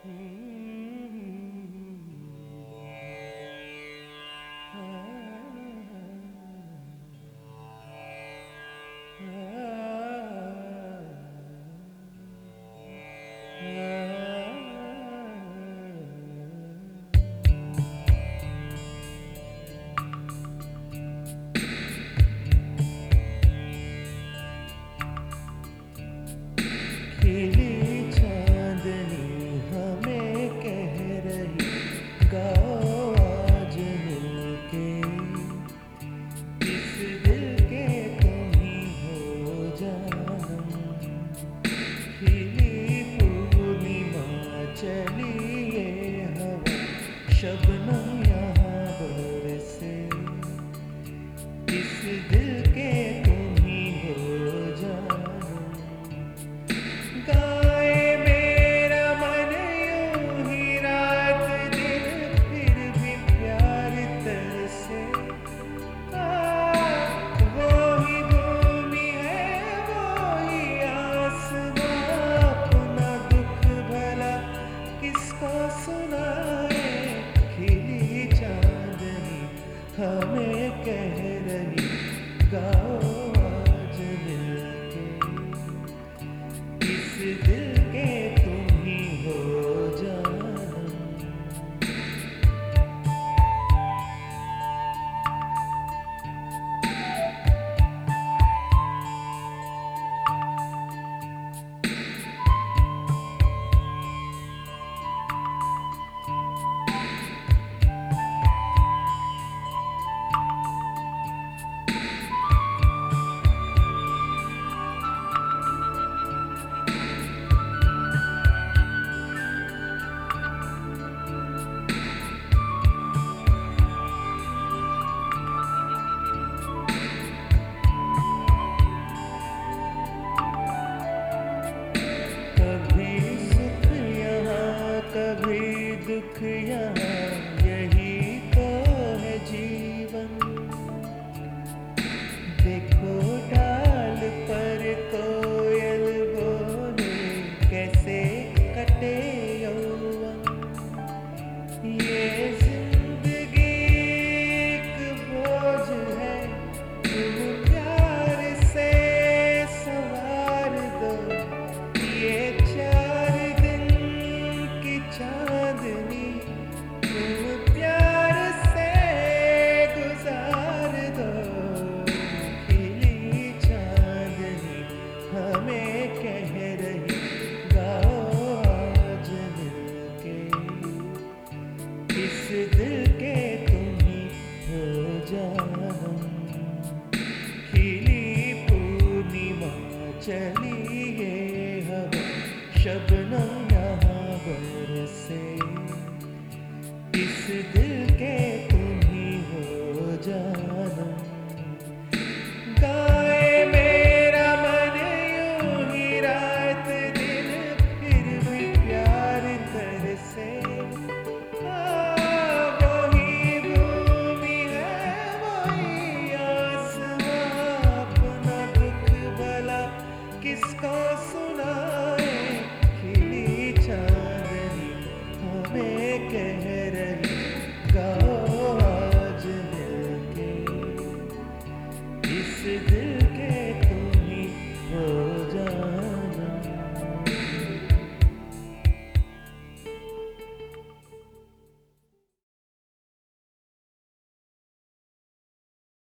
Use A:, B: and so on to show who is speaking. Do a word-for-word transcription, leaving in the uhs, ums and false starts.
A: खिली चांदनी हमें कह रही, गाओ आज मिलके, इस दिल के तुम ही हो जानम। खिली पूर्णिमा चली ये हवा, शबनम यहाँ बरसे, इस दिल के तुम ही हो जानम। गाए मेरा मन यूं ही रात दिन, फिर भी प्यार तरसे। वो ही भूमि है वो ही आसमां, अपना दुख भला किसको सुनाए। खिली चांदनी हमें कह रही, गाओ आज मिलके, इस दिल के तुम ही हो जानम। कभी दुख यहाँ, यही तो है जीवन। देखो डाल पर कोयल बोले, कैसे कटे यौवन। ये जिंदगी एक बोझ है, तुम प्यार से सवार दो। ये चार दिन की चांदनी तुम प्यार से गुजार दो। खिली चांदनी हमें कह रही, गाओ आज मिलके, इस दिल के तुम ही हो जानम। खिली पूर्णिमा चली ये हवा, शब